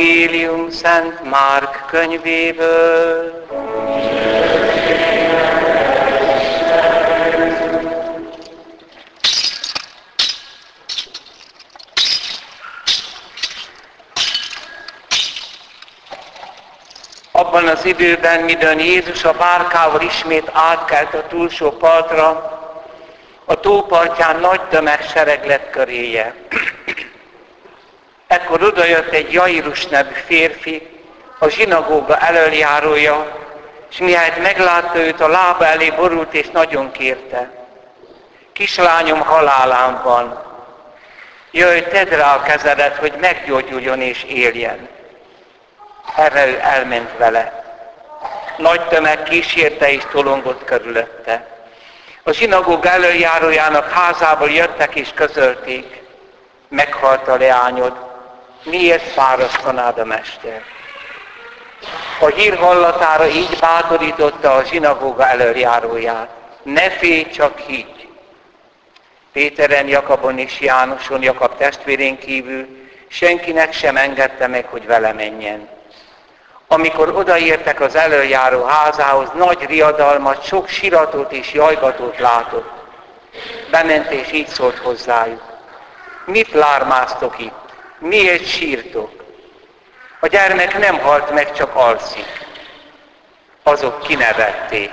Evangélium Szent Márk könyvéből. Abban az időben, midőn Jézus a bárkával ismét átkelt a túlsó partra, a tópartján nagy tömegsereg lett köréje. Ekkor odajött egy Jairus nevű férfi, a zsinagóga elöljárója, és mihelyt meglátta őt, a lába elé borult és nagyon kérte. Kislányom halálán van. Jöjj, tedd rá a kezedet, hogy meggyógyuljon és éljen. Erre ő elment vele. Nagy tömeg kísérte és tolongott körülötte. A zsinagóga elöljárójának házából jöttek és közölték. Meghalt a leányod, miért fárasztanád a mester? A hír hallatára így bátorította a zsinagóga elöljáróját. Ne félj, csak higgy. Péteren, Jakabon és Jánoson, Jakab testvérén kívül senkinek sem engedte meg, hogy vele menjen. Amikor odaértek az elöljáró házához, nagy riadalmat, sok siratot és jajgatót látott. Bement és így szólt hozzájuk. Mit lármáztok itt? Miért sírtok? A gyermek nem halt meg, csak alszik. Azok kinevették.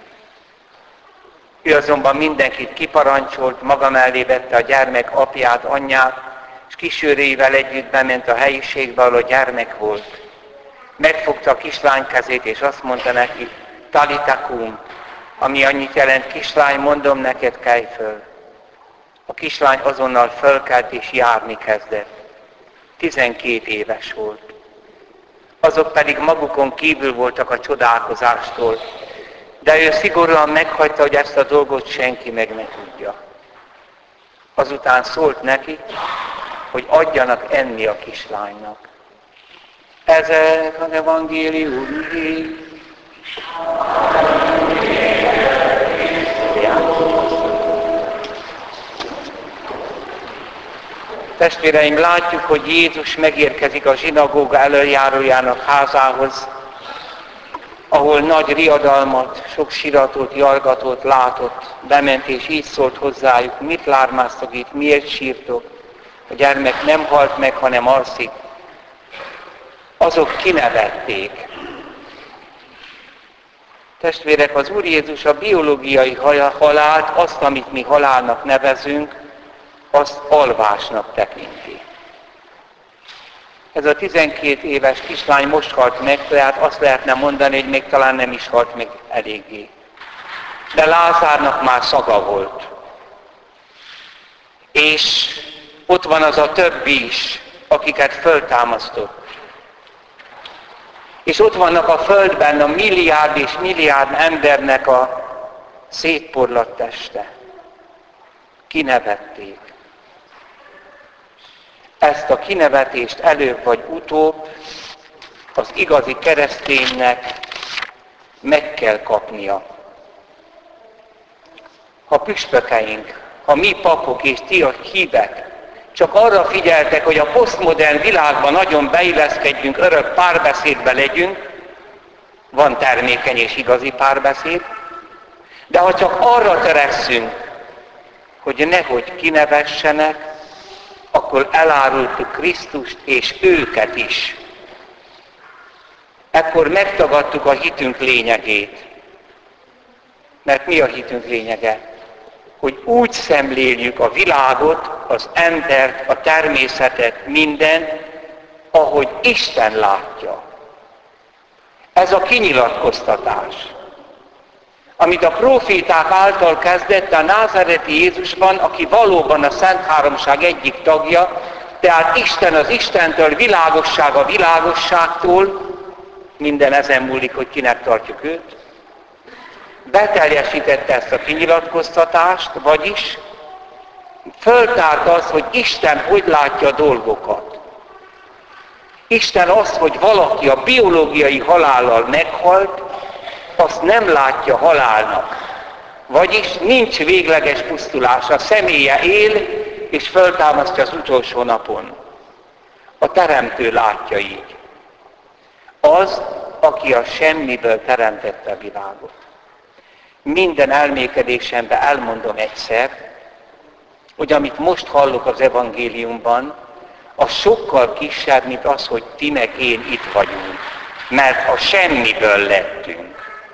Ő azonban mindenkit kiparancsolt, maga mellé vette a gyermek apját, anyját, és kísérőivel együtt bement a helyiségbe, ahol a gyermek volt. Megfogta a kislány kezét, és azt mondta neki, Talita kum, ami annyit jelent, kislány, mondom neked, kelj föl. A kislány azonnal fölkelt és járni kezdett. 12 éves volt. Azok pedig magukon kívül voltak a csodálkozástól, de ő szigorúan meghagyta, hogy ezt a dolgot senki meg ne tudja. Azután szólt neki, hogy adjanak enni a kislánynak. Ezek az evangéliumi. Testvéreim, látjuk, hogy Jézus megérkezik a zsinagóga elöljárójának házához, ahol nagy riadalmat, sok siratot, jargatót látott, bement és így szólt hozzájuk, mit lármáztok itt, miért sírtok? A gyermek nem halt meg, hanem alszik. Azok kinevették. Testvérek, az Úr Jézus a biológiai halált, azt, amit mi halálnak nevezünk, azt alvásnak tekinti. Ez a 12 éves kislány most halt meg, tehát azt lehetne mondani, hogy még talán nem is halt meg eléggé. De Lázárnak már szaga volt. És ott van az a többi is, akiket föltámasztott. És ott vannak a földben a milliárd és milliárd embernek a szétporlatt teste. Kinevették. Ezt a kinevetést előbb vagy utóbb az igazi kereszténynek meg kell kapnia. Ha püspökeink, ha mi papok és ti a hívek csak arra figyeltek, hogy a posztmodern világban nagyon beilleszkedjünk, örök párbeszédbe legyünk, van termékeny és igazi párbeszéd, de ha csak arra törekszünk, hogy nehogy kinevessenek, akkor elárultuk Krisztust és őket is. Ekkor megtagadtuk a hitünk lényegét. Mert mi a hitünk lényege? Hogy úgy szemléljük a világot, az embert, a természetet, mindent, ahogy Isten látja. Ez a kinyilatkoztatás, amit a próféták által kezdett a názáreti Jézusban, aki valóban a Szent Háromság egyik tagja, tehát Isten az Istentől, világosság a világosságtól, minden ezen múlik, hogy kinek tartjuk őt, beteljesítette ezt a kinyilatkoztatást, vagyis föltárt az, hogy Isten hogy látja a dolgokat. Isten azt, hogy valaki a biológiai halállal meghalt, azt nem látja halálnak. Vagyis nincs végleges pusztulás. A személye él, és föltámasztja az utolsó napon. A Teremtő látja így. Az, aki a semmiből teremtette a világot. Minden elmékedésemben elmondom egyszer, hogy amit most hallok az evangéliumban, az sokkal kisebb, mint az, hogy ti meg én itt vagyunk. Mert a semmiből lettünk.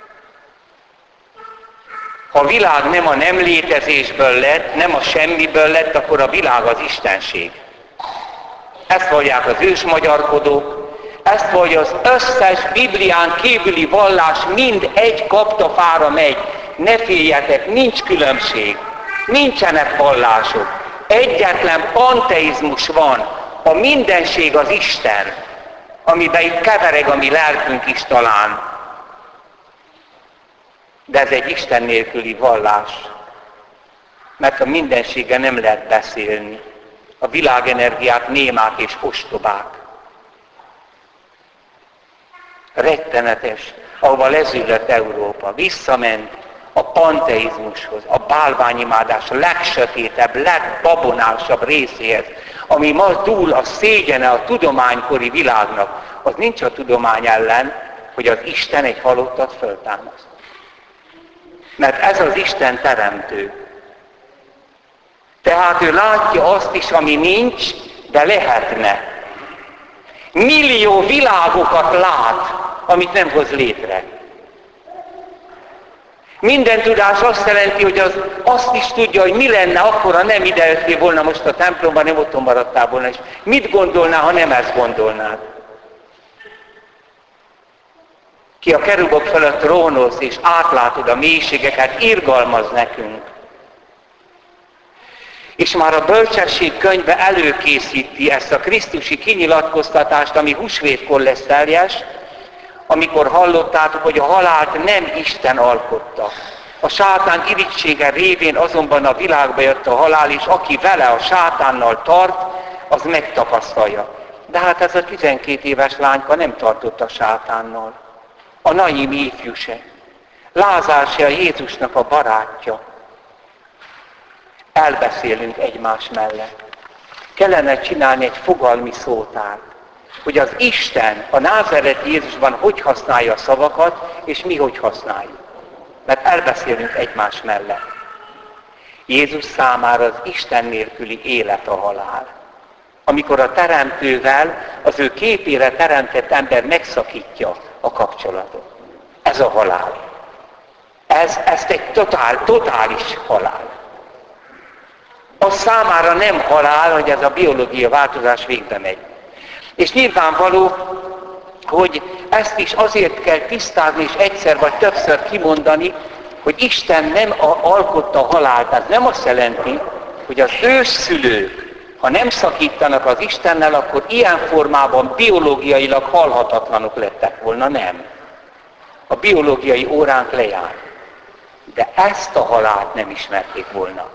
Ha a világ nem a nem létezésből lett, nem a semmiből lett, akkor a világ az istenség. Ezt vallják az ősmagyarkodók, ezt vallja az összes Biblián kívüli vallás, mind egy kaptafára megy. Ne féljetek, nincs különbség, nincsenek vallások. Egyetlen panteizmus van, a mindenség az Isten, amiben itt kevereg a mi lelkünk is talán. De ez egy Isten nélküli vallás, mert a mindenséggel nem lehet beszélni. A világenergiák némák és ostobák. Rettenetes, ahova lezüllött Európa. Visszament a panteizmushoz, a bálványimádás legsötétebb, legbabonásabb részéhez, ami ma túl a szégyene a tudománykori világnak. Az nincs a tudomány ellen, hogy az Isten egy halottat föltámaszt. Mert ez az Isten teremtő. Tehát ő látja azt is, ami nincs, de lehetne. Millió világokat lát, amit nem hoz létre. Minden tudás azt jelenti, hogy azt is tudja, hogy mi lenne akkor, ha nem ide jöttél volna most a templomban, nem otthon maradtál volna, és mit gondolnál, ha nem ezt gondolnád. Ki a kerubok fölött trónolsz, és átlátod a mélységeket, irgalmaz nekünk. És már a bölcsesség könyve előkészíti ezt a krisztusi kinyilatkoztatást, ami húsvétkor lesz teljes, amikor hallottátok, hogy a halált nem Isten alkotta. A sátán irigysége révén azonban a világba jött a halál, és aki vele a sátánnal tart, az megtapasztalja. De hát ez a 12 éves lányka nem tartott a sátánnal. A Naimi ifjú se. Lázár se, a Jézusnak a barátja. Elbeszélünk egymás mellett. Kellene csinálni egy fogalmi szótárt, hogy az Isten a názareti Jézusban hogy használja a szavakat, és mi hogy használjuk. Mert elbeszélünk egymás mellett. Jézus számára az Isten nélküli élet a halál. Amikor a teremtővel, az ő képére teremtett ember megszakítja a kapcsolatot. Ez a halál. Ez egy totális halál. Az számára nem halál, hogy ez a biológiai változás végbe megy. És nyilvánvaló, hogy ezt is azért kell tisztázni, és egyszer vagy többször kimondani, hogy Isten nem alkotta a halált. Ez nem azt jelenti, hogy az ősszülők, ha nem szakítanak az Istennel, akkor ilyen formában biológiailag halhatatlanok lettek volna, nem. A biológiai óránk lejár. De ezt a halált nem ismerték volna.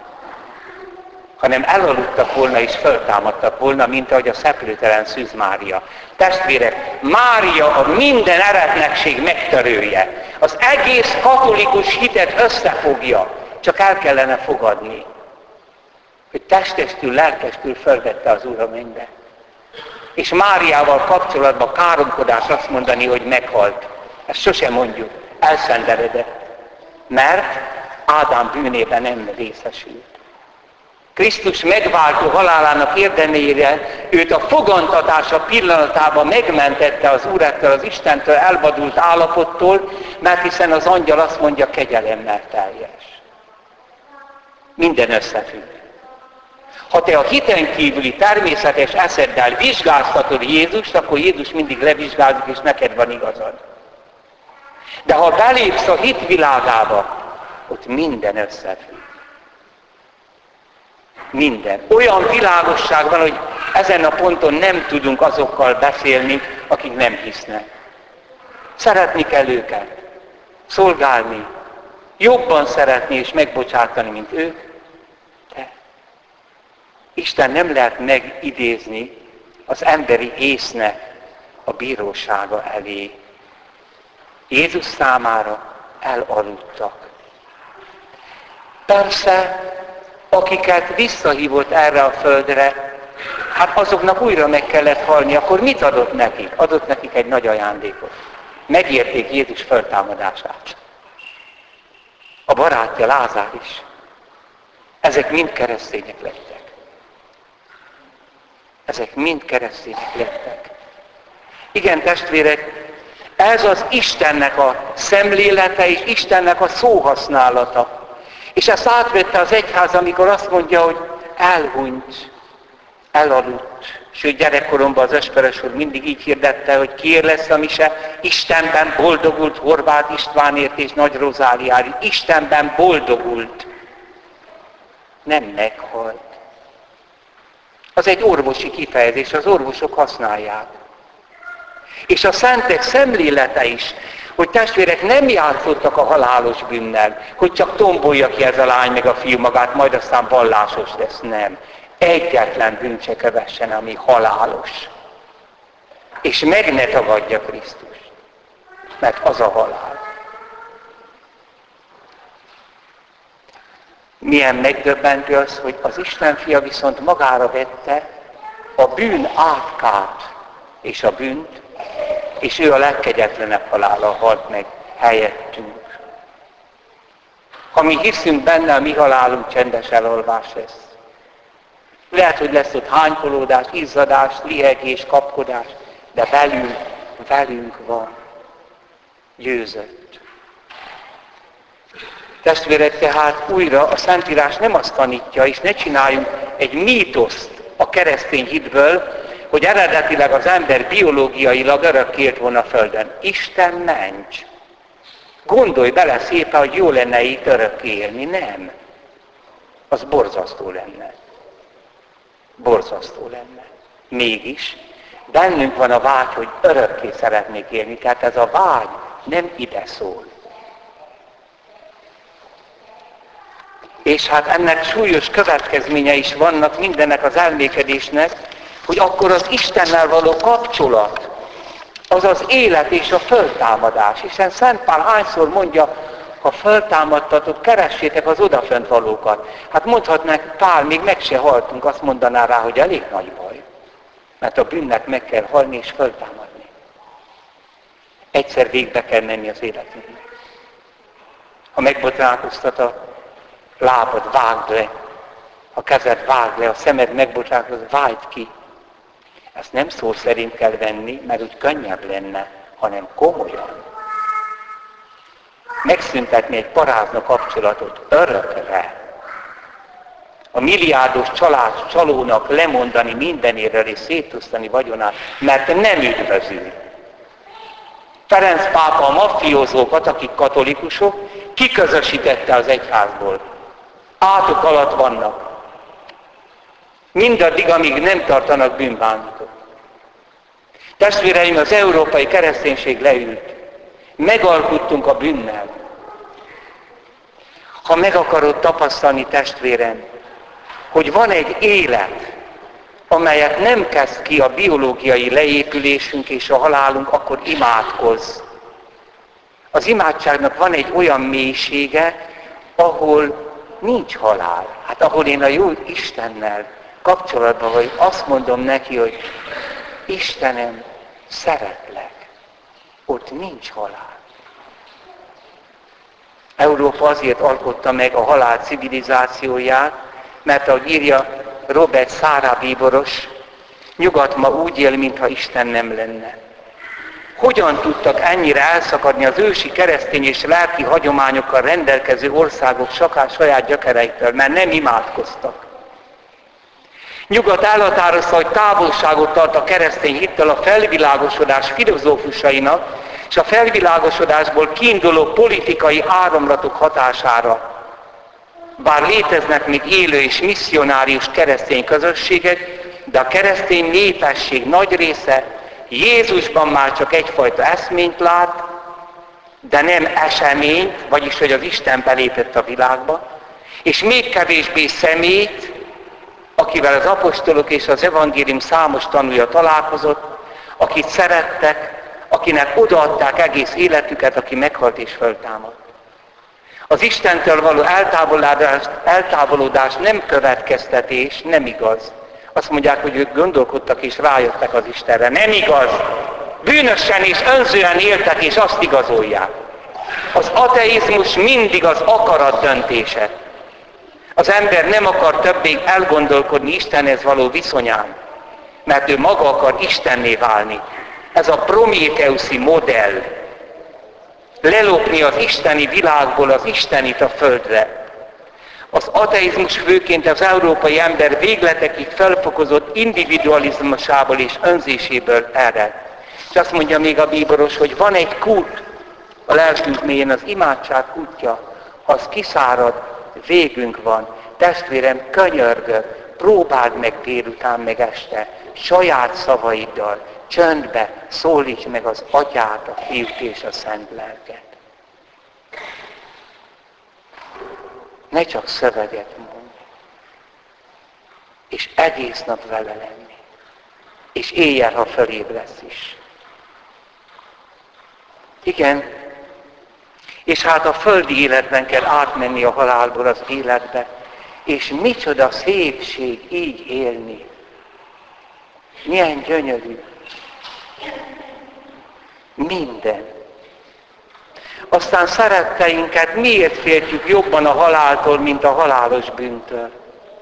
Hanem elaludtak volna és föltámadtak volna, mint ahogy a szeplőtelen Szűz Mária. Testvérek, Mária a minden eretnekség megtörője. Az egész katolikus hitet összefogja. Csak el kellene fogadni, hogy testestül, lelkestül fölvette az Úr a mennybe. És Máriával kapcsolatban káromkodás azt mondani, hogy meghalt. Ezt sosem mondjuk, elszenderedett. Mert Ádám bűnében nem részesült. Krisztus megváltó halálának érdemére őt a fogantatása pillanatában megmentette az Úr ettől az Istentől elvadult állapottól, mert hiszen az angyal azt mondja, kegyelemmel teljes. Minden összefügg. Ha te a hiten kívüli természetes eszeddel vizsgáztatod Jézust, akkor Jézus mindig levizsgálzik, és neked van igazad. De ha belépsz a hit világába, ott minden összefügg. Minden. Olyan világosság van, hogy ezen a ponton nem tudunk azokkal beszélni, akik nem hisznek. Szeretni kell őket, szolgálni, jobban szeretni és megbocsátani, mint ők. De Isten nem lehet megidézni az emberi észnek a bírósága elé. Jézus számára elaludtak. Persze, akiket visszahívott erre a földre, Hát azoknak újra meg kellett halni, akkor mit adott nekik? Adott nekik egy nagy ajándékot. Megérték Jézus föltámadását. A barátja Lázár is. Ezek mind keresztények lettek. Ezek mind keresztények lettek. Igen, testvérek, ez az Istennek a szemlélete és Istennek a szóhasználata. És ezt átvette az egyház, amikor azt mondja, hogy elhunyt, elaludt. Sőt, gyerekkoromban az Esperes úr mindig így hirdette, hogy kiért lesz a mise, Istenben boldogult Horváth Istvánért és Nagy Rozáliáért. Istenben boldogult. Nem meghalt. Az egy orvosi kifejezés, az orvosok használják. És a szentek szemlélete is, hogy testvérek nem játszottak a halálos bűnnel, hogy csak tombolja ki ez a lány meg a fiú magát, majd aztán vallásos lesz. Nem. Egyetlen bűn se kövessen, ami halálos. És meg ne tagadja Krisztust, mert az a halál. Milyen megdöbbentő az, hogy az Isten fia viszont magára vette a bűn átkát és a bűnt, és ő a legkegyetlenebb halállal halt meg helyettünk. Ha mi hiszünk benne, a mi halálunk csendes elalvás lesz. Lehet, hogy lesz ott hánykolódás, izzadás, lihegés, kapkodás, de velünk van. Győzött. Testvérek, tehát újra a Szentírás nem azt tanítja, és ne csináljunk egy mítoszt a keresztény hitből, hogy eredetileg az ember biológiailag örökké élt volna a Földön. Isten ments! Gondolj bele szépen, hogy jó lenne itt örökké élni. Nem. Az borzasztó lenne. Borzasztó lenne. Mégis bennünk van a vágy, hogy örökké szeretnék élni. Tehát ez a vágy nem ide szól. És hát ennek súlyos következményei is vannak mindennek az elmékedésnek, hogy akkor az Istennel való kapcsolat, az az élet és a föltámadás. Hiszen Szent Pál hányszor mondja, ha föltámadtatok, keressétek az odafönt valókat. Hát mondhatnánk, Pál, még meg se haltunk, azt mondaná rá, hogy elég nagy baj. Mert a bűnnek meg kell halni és föltámadni. Egyszer végbe kell menni az életünknek. Ha megbotránkoztat a lábad, vágd le. A kezed vágd le, a szemed megbotránkozott, vágd ki. Ezt nem szó szerint kell venni, mert úgy könnyebb lenne, hanem komolyan. Megszüntetni egy parázna kapcsolatot örökre. A milliárdos csalónak lemondani mindenéről és szétosztani vagyonát, mert nem üdvözül. Ferenc pápa a maffiózókat, akik katolikusok, kiközösítette az egyházból. Átok alatt vannak. Mindaddig, amíg nem tartanak bűnbánatot. Testvéreim, az európai kereszténység leült. Megalkuttunk a bűnnel. Ha meg akarod tapasztalni, testvérem, hogy van egy élet, amelyet nem kezd ki a biológiai leépülésünk és a halálunk, akkor imádkozz. Az imádságnak van egy olyan mélysége, ahol nincs halál. Hát ahol én a jó Istennel kapcsolatban vagyok, azt mondom neki, hogy Istenem, szeretlek. Ott nincs halál. Európa azért alkotta meg a halál civilizációját, mert ahogy írja Robert Szára bíboros, nyugat ma úgy él, mintha Isten nem lenne. Hogyan tudtak ennyire elszakadni az ősi keresztény és lelki hagyományokkal rendelkező országok saját gyökereiktől, mert nem imádkoztak. Nyugat elhatározta, hogy távolságot tart a keresztény hittől a felvilágosodás filozófusainak, és a felvilágosodásból kiinduló politikai áramlatok hatására. Bár léteznek még élő és misszionárius keresztény közösségek, de a keresztény népesség nagy része Jézusban már csak egyfajta eszményt lát, de nem eseményt, vagyis hogy az Isten belépett a világba, és még kevésbé személyt, akivel az apostolok és az evangélium számos tanúja találkozott, akit szerettek, akinek odaadták egész életüket, aki meghalt és föltámadt. Az Istentől való eltávolodás nem következtetés, nem igaz. Azt mondják, hogy ők gondolkodtak és rájöttek az Istenre. Nem igaz! Bűnösen és önzően éltek, és azt igazolják. Az ateizmus mindig az akarat döntése. Az ember nem akar többé elgondolkodni Istenhez való viszonyán, mert ő maga akar Istenné válni. Ez a prométeuszi modell. Lelopni az isteni világból az istenit a földre. Az ateizmus főként az európai ember végletekig felfokozott individualizmusából és önzéséből ered. És azt mondja még a bíboros, hogy van egy kút a lelkünk mélyén, az imádság kútja. Ha az kiszárad, végünk van. Testvérem, könyörgök, próbáld meg délután, meg este, saját szavaiddal, csöndbe szólíts meg az Atyát, a Fiút és a Szent Lelket. Ne csak szöveget mondj, és egész nap vele lenni, és éjjel, ha fölébresz is. Igen, és hát a földi életben kell átmenni a halálból az életbe, és micsoda szépség így élni. Milyen gyönyörű. Minden. Aztán szeretteinket miért féltjük jobban a haláltól, mint a halálos bűntől?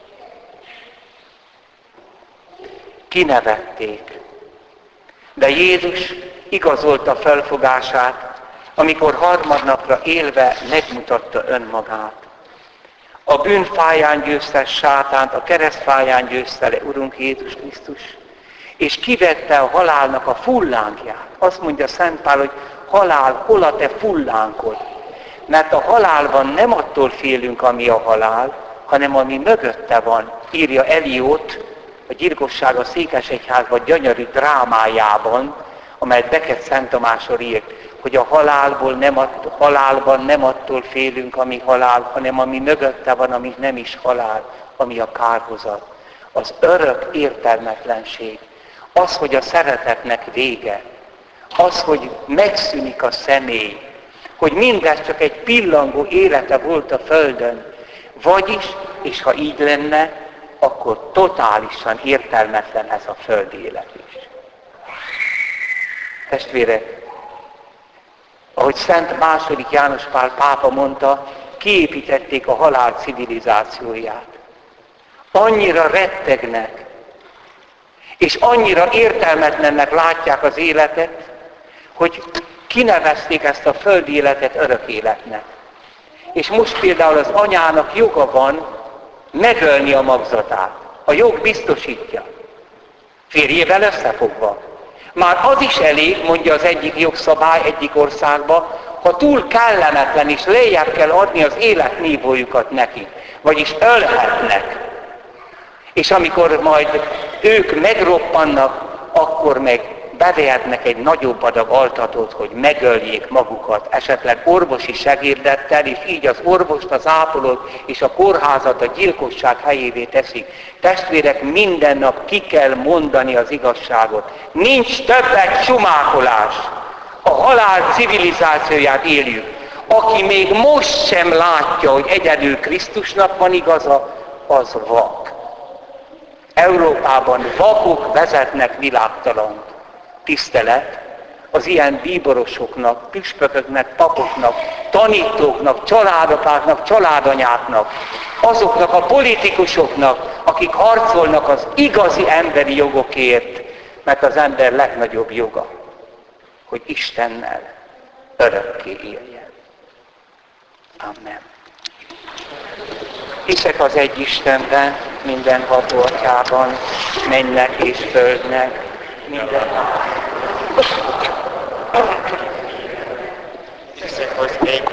Kinevették. De Jézus igazolta felfogását, amikor harmadnapra élve megmutatta önmagát. A bűnfáján győzte sátánt, a keresztfáján győzte le Urunk Jézus Krisztus, és kivette a halálnak a fullánkját. Azt mondja Szent Pál, hogy halál, hol a te fullánkod? Mert a halálban nem attól félünk, ami a halál, hanem ami mögötte van, írja Eliót, a Gyilkosság a Székesegyházban gyönyörű drámájában, amelyet Becket Szent Tamásról írt, hogy a halálban nem attól félünk, ami halál, hanem ami mögötte van, ami nem is halál, ami a kárhozat. Az örök értelmetlenség. Az, hogy a szeretetnek vége. Az, hogy megszűnik a személy. Hogy mindez csak egy pillangó élete volt a Földön. Vagyis, és ha így lenne, akkor totálisan értelmetlen ez a földi élet is. Testvérek, ahogy Szent II. János Pál pápa mondta, kiépítették a halál civilizációját. Annyira rettegnek, és annyira értelmetlennek látják az életet, hogy kinevezték ezt a földi életet örök életnek. És most például az anyának joga van megölni a magzatát. A jog biztosítja. Férjével összefogva. Már az is elég, mondja az egyik jogszabály egyik országban, ha túl kellemetlen és lejjebb kell adni az életnívójukat neki. Vagyis ölhetnek. És amikor majd ők megroppannak, akkor meg bevehetnek egy nagyobb adag altatót, hogy megöljék magukat, esetleg orvosi segédettel, és így az orvost, az ápolót és a kórházat a gyilkosság helyévé teszik. Testvérek, minden nap ki kell mondani az igazságot. Nincs többet sumákolás. A halál civilizációját éljük. Aki még most sem látja, hogy egyedül Krisztusnak van igaza, az vak. Európában vakok vezetnek világtalant. Tisztelet az ilyen bíborosoknak, püspököknek, papoknak, tanítóknak, családapáknak, családanyáknak, azoknak a politikusoknak, akik harcolnak az igazi emberi jogokért, mert az ember legnagyobb joga, hogy Istennel örökké éljen. Amen. Hiszek az egy Istenben, mindenható Atyában, mennek és földnek, minden. Hiszek az egy